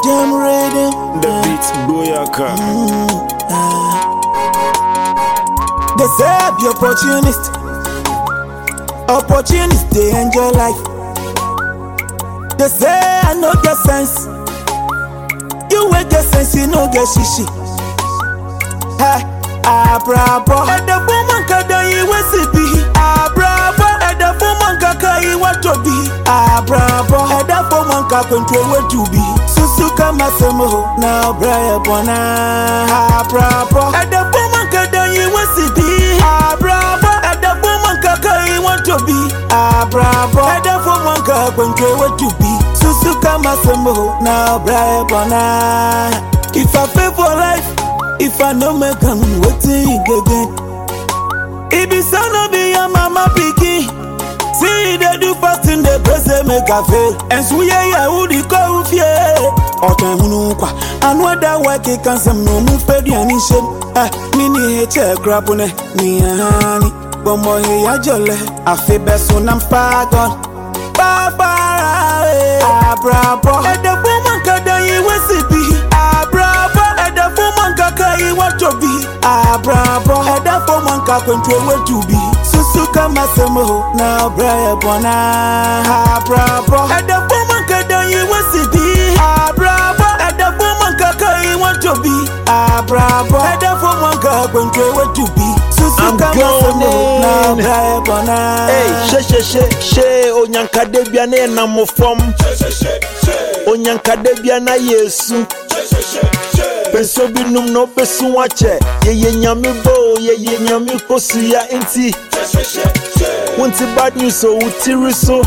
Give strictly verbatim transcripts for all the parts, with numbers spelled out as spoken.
Jam ready. The beat Boyaka. Mm, uh. They say I be opportunist. Opportunist, they enjoy life. They say I no get sense. You will get sense, you no get shishi. Hey, ah bravo. And the woman kada you will see be. Ah bravo. And the woman kaka you want to be. Ah bravo. And the woman kaka control what to be. Susuka masemo now braya bona. Ah bravo. And the woman kada you will see be. Ah bravo. And the woman kaka you want to be. Ah bravo. And the woman kaka control what to be. Susuka masemo now braya bona. If I pay for life, if I no make am waiting again. It be son of your mama picky. See they do fast in the press make a fail. And so yeah yeah who the call fear. Otan hunu kwa anwa da work can some no move pedi ani shem. Ah mini he check crap on ni hani. Bomo he ya jole afi beso nam fagon. Ba ba ah bravo. And the woman kada you we be. Ah bravo. And the woman kaka you want to be. Ah bravo. And the woman kaka control what to be. Susuka masemo now braya bona. Ah bravo. And the woman kada you want to be. Ah bravo. And the woman kaka you want to be. Ah bravo. And the woman kaka control what to be. Susuka masemo now braya bona. Hey, she she she she onyanka debia na na mofom. Onyanka debia na Yesu. Penso binum no besu wache. Ye ye nyami bo, ye ye nyami kosu ya inti. Wonti bad news so utiri so.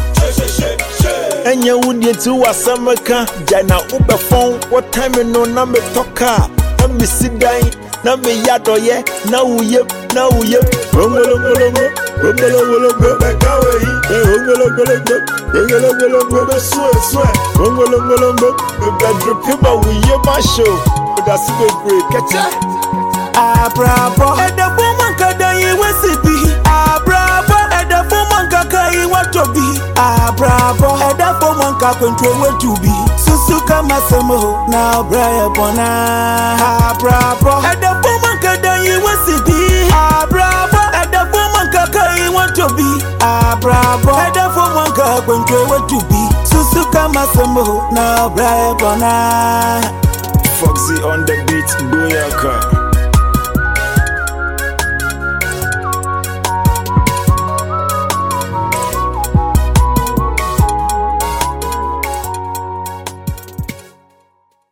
Enye wudie tu wasameka. Jana ube phone, what time no na me toka. Na me sidai, na me yado ye. Na uye, na uye. Rongolo ngolo Rongolo ngolo ngolo bekawe yi. Rongolo ngolo ngolo Rongolo ngolo ngolo swe swe. Rongolo ngolo ngolo Bedro piba uye masho. That's the great catch. Ah bravo. And the woman kada you we see be. Ah bravo. And the woman kaka you want to be. Ah bravo. And the woman kaka control what to be. Susuka masemo now braya bona. Ah bravo. And the woman kada you we see be. Ah bravo. And the woman kaka you want to be. Ah bravo. And the woman kaka control what to be. Susuka masemo now braya bona. Foxy on the beat Boyaka.